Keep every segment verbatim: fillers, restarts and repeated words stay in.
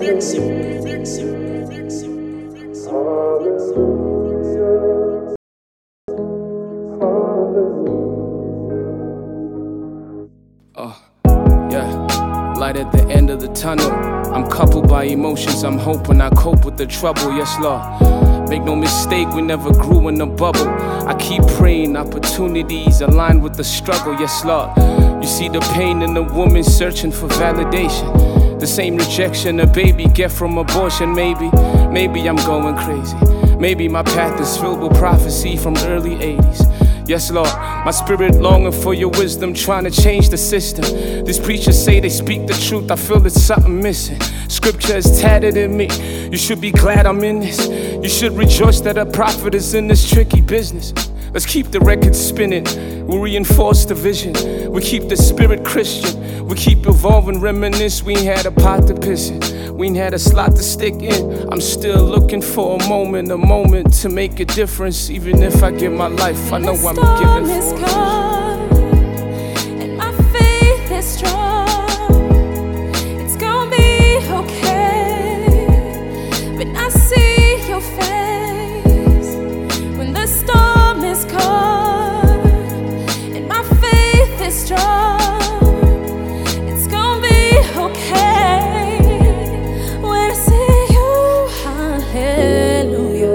Oh, yeah, light at the end of the tunnel. I'm coupled by emotions, I'm hoping I cope with the trouble, yes Lord. Make no mistake, we never grew in a bubble. I keep praying, opportunities align with the struggle, yes Lord. You see the pain in the woman searching for validation. The same rejection a baby get from abortion, maybe. Maybe I'm going crazy. Maybe my path is filled with prophecy from early eighties. Yes, Lord, my spirit longing for your wisdom, trying to change the system. These preachers say they speak the truth, I feel there's something missing. Scripture is tatted in me, you should be glad I'm in this. You should rejoice that a prophet is in this tricky business. Let's keep the record spinning, we reinforce the vision. We keep the spirit Christian, we keep evolving, reminisce. We ain't had a pot to piss in, we ain't had a slot to stick in. I'm still looking for a moment, a moment to make a difference. Even if I give my life, I know I'm giving for it. And my faith is strong, it's gonna be okay. When I see your face, when the storm is cold, and my faith is strong, it's gonna be okay. When I see you, hallelujah,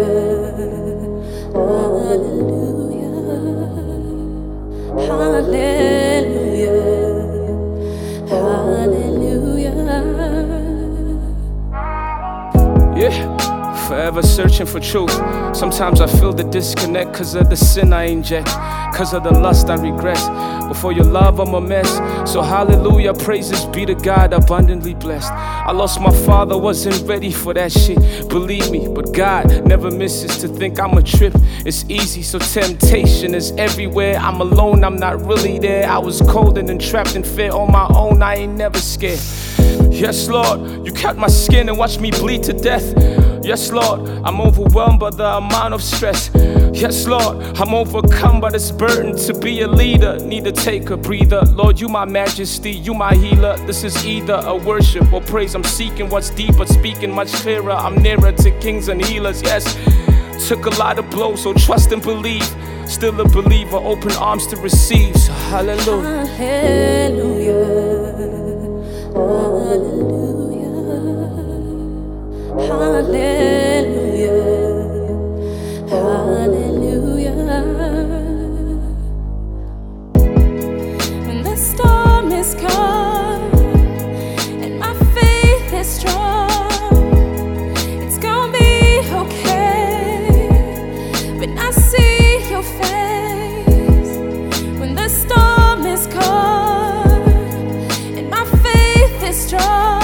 hallelujah, hallelujah, hallelujah. Yeah, forever searching for truth. Sometimes I feel the disconnect cause of the sin I inject, cause of the lust I regret. But for your love I'm a mess, so hallelujah, praises be to God abundantly blessed. I lost my father, wasn't ready for that shit, believe me. But God never misses to think I'm a trip. It's easy, so temptation is everywhere. I'm alone, I'm not really there. I was cold and trapped in fear on my own, I ain't never scared. Yes, Lord, you cut my skin and watch me bleed to death. Yes, Lord, I'm overwhelmed by the amount of stress. Yes, Lord, I'm overcome by this burden to be a leader. Need to take a breather. Lord, you my majesty, you my healer. This is either a worship or praise. I'm seeking what's deeper, speaking much clearer. I'm nearer to kings and healers, yes. Took a lot of blows, so trust and believe. Still a believer, open arms to receive. So hallelujah. Hallelujah. Hallelujah. Hallelujah, hallelujah. When the storm is cold and my faith is strong, it's gonna be okay. When I see your face, when the storm is cold and my faith is strong,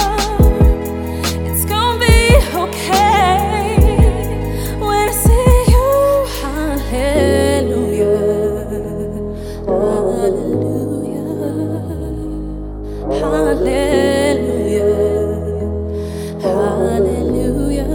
okay. When I see you, hallelujah, hallelujah, hallelujah, hallelujah.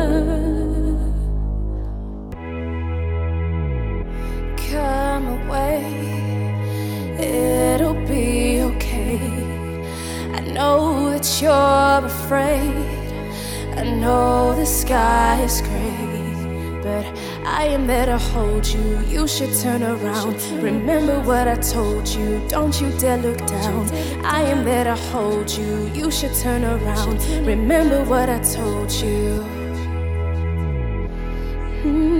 Come away, it'll be okay. I know that you're afraid, I know the sky is gray, but I am there to hold you. You should turn around. Remember what I told you, don't you dare look down. I am there to hold you. You should turn around. Remember what I told you. Mm-hmm.